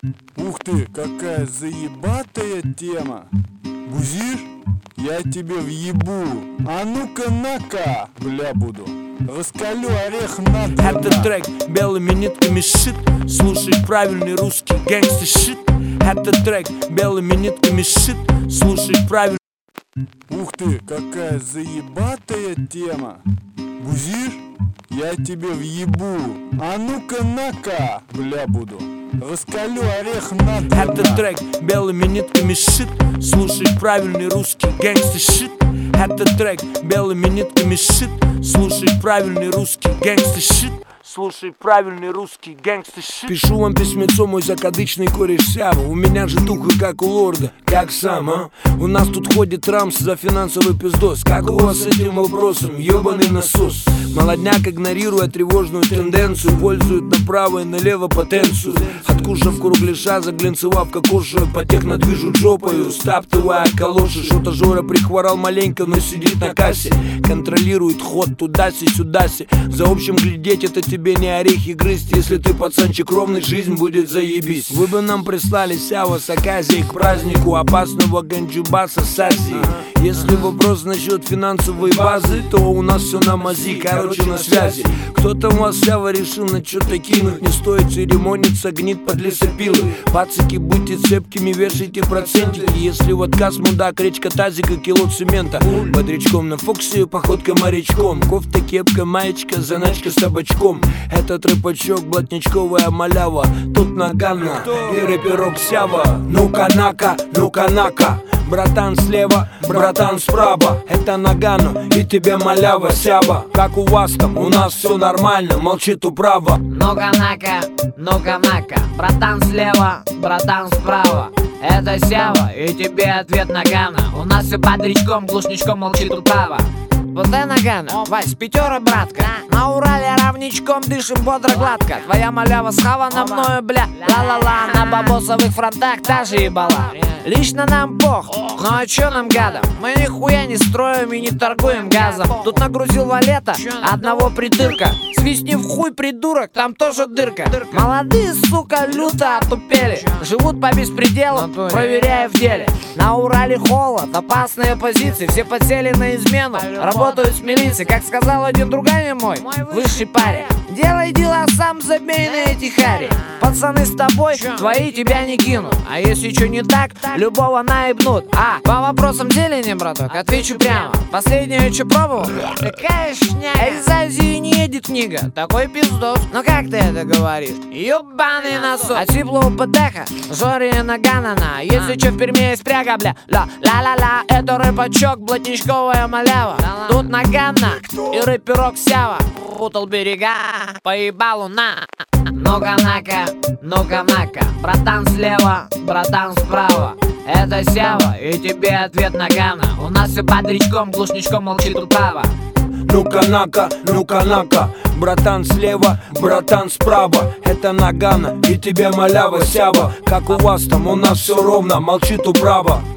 Ух ты, какая заебатая тема. Бузишь? Я тебе въебу. А ну-ка на-ка, бля буду. Раскалю орех надо. Это трек белыми нитками шит. Слушай правильный русский гэнгстер шит. Это трек белыми нитками шит. Слушай правильный. Ух ты, какая заебатая тема. Бузишь? Я тебе въебу. А ну-ка на-ка, бля буду. Раскалю орех надо. Это трек белыми нитками шит. Слушай правильный русский гэнгстер шит. Это трек белыми нитками шит. Слушай правильный русский гэнгстер шит. Слушай правильный русский гэнгстер шит. Пишу вам письмецо, мой закадычный кореш Сява. У меня же тухо, как у лорда. Как сам, а? У нас тут ходит Рамс за финансовый пиздос. Как у вас с этим вопросом, ёбаный насос? Молодняк, игнорируя тревожную тенденцию, пользует направо и налево потенцию. Откушав кругляша, заглянцевав кокоши, по техно движут жопою, стаптывая калоши. Что-то Жора прихворал маленько, но сидит на кассе. Контролирует ход туда-си-сюда-си. За общим глядеть это тебе не орехи грызть. Если ты пацанчик ровный, жизнь будет заебись. Вы бы нам прислали Сява с Аказией к празднику опасного ганджубаса с Азии. Если вопрос насчет финансовой базы, то у нас все на мази, короче на связи. Кто-то у вас Сява решил на что-то кинуть. Не стоит церемониться, гнит под лесопилы. Пацики, будьте цепкими, вешайте процентики. Если в отказ мудак, речка тазика, кило цемента. Бодрячком на Фоксе, походка морячком. Кофта, кепка, маечка, заначка с табачком. Этот рэпачок, блатничковая малява. Тут Нагана и рэперок Сява. Ну-ка нака, ну-ка нака. Братан слева, братан справа. Это Нагано и тебе малява Сява. Как у вас там, у нас все нормально, молчит управа. Ну-ка нака, ну-ка нака. Братан слева, братан справа. Это Сява и тебе ответ Нагано. У нас все бодрячком, глушничком молчит управа. Вот это Нагано, Вась, пятера, братка. На Урале равничком дышим бодро гладко. Твоя малява схавана мною, бля, ла-ла-ла. На бабосовых фронтах та же ебала. Лично нам пох, ну а чё нам гадом? Мы нихуя не строим и не торгуем газом. Тут нагрузил валета одного придырка. Свистни в хуй, придурок, там тоже дырка. Молодые, сука, люто отупели. Живут по беспределу, проверяя в деле. На Урале холод, опасные позиции. Все подсели на измену, работают с милицией. Как сказал один другами мой, высший парень: делай дела сам, забей на эти хари. Пацаны с тобой, твои тебя не кинут. А если что не так, любого наебнут. А по вопросам деления, браток, отвечу прямо. Последнее, что пробовал? Какая шняга. Из Азии не едет книга, такой пиздос. Но как ты это говоришь? Ёбаный насос. От сиплого ПТХ, Жори Наганана. Если что в Перми есть пряга, бля, ла-ла-ла. Это рэпачок, блатничковая малява. Тут Нагана и рэперок Сява. Путал берега, поебалу на. Ну-ка нака, ну-ка нака. Братан слева, братан справа. Это Сява и тебе ответ Нагано. У нас все бодрячком, глушничком молчит управа. Ну-ка нака, ну-ка нака. Братан слева, братан справа. Это Нагано и тебе малява Сява. Как у вас там, у нас все ровно, молчит управа.